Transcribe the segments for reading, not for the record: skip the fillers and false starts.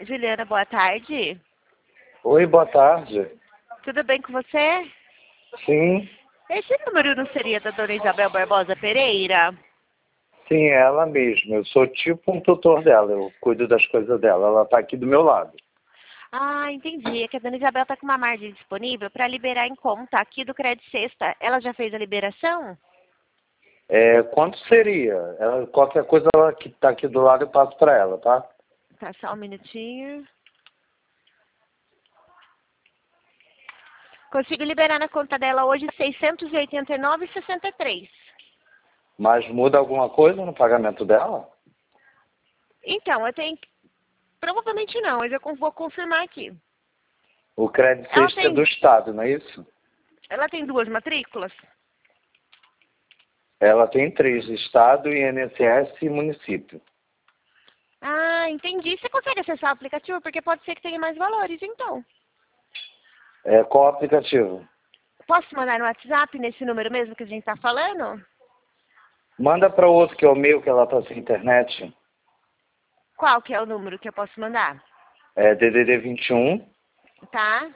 Juliana, boa tarde. Oi, boa tarde. Tudo bem com você? Sim, Esse número não seria da dona Isabel Barbosa Pereira? sim, é ela mesma. Eu sou tipo um tutor dela, eu cuido das coisas dela. Ela está aqui do meu lado. Ah, entendi. É que a dona Isabel está com uma margem disponível para liberar em conta aqui do Crédito Sexta. Ela já fez a liberação? Quanto seria? Qualquer coisa ela que está aqui do lado eu passo para ela, tá? Tá, só um minutinho. Consigo liberar na conta dela hoje R$ 689,63. Mas muda alguma coisa no pagamento dela? Então, eu tenho... Provavelmente não, mas eu vou confirmar aqui. O crédito Ela sexta é do Estado, não é isso? ela tem duas matrículas? Ela tem 3, Estado, INSS e município. Ah, entendi. Você consegue acessar o aplicativo? Porque pode ser que tenha mais valores, então. Qual aplicativo? Posso mandar no WhatsApp, nesse número mesmo que a gente está falando? Manda para o outro que é o meu, que ela está sem internet. Qual que é o número que eu posso mandar? É DDD 21, Tá?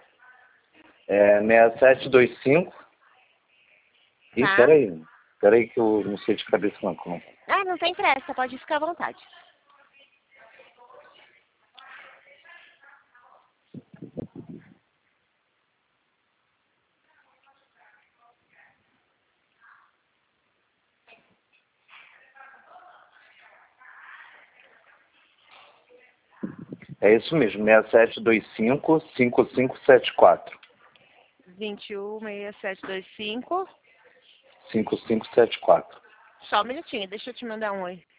6725. Ih, Tá? peraí que eu não sei de cabeça não. Ah, não tem pressa, pode ficar à vontade. É isso mesmo, 6725-5574. 216725. 5574. Só um minutinho, deixa eu te mandar um oi.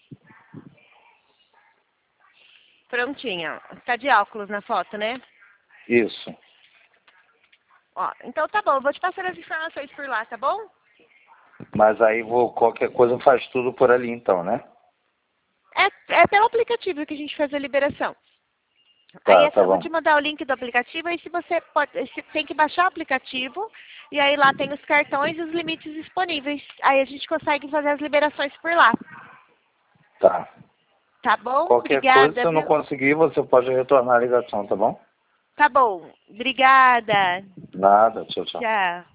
Prontinho. Tá de óculos na foto, né? Isso. Ó, então tá bom, eu vou te passar as informações por lá, tá bom? Mas aí qualquer coisa faz tudo por ali então, né? É pelo aplicativo que a gente faz a liberação. Aí Tá, tá eu vou bom. te mandar o link do aplicativo, aí se você tem que baixar o aplicativo, e aí lá tem os cartões e os limites disponíveis. Aí a gente consegue fazer as liberações por lá. Tá. Tá bom? Qualquer coisa, se Obrigada, eu não viu? conseguir, você pode retornar a ligação, tá bom? Tá bom. Obrigada. Nada, tchau, tchau. Tchau.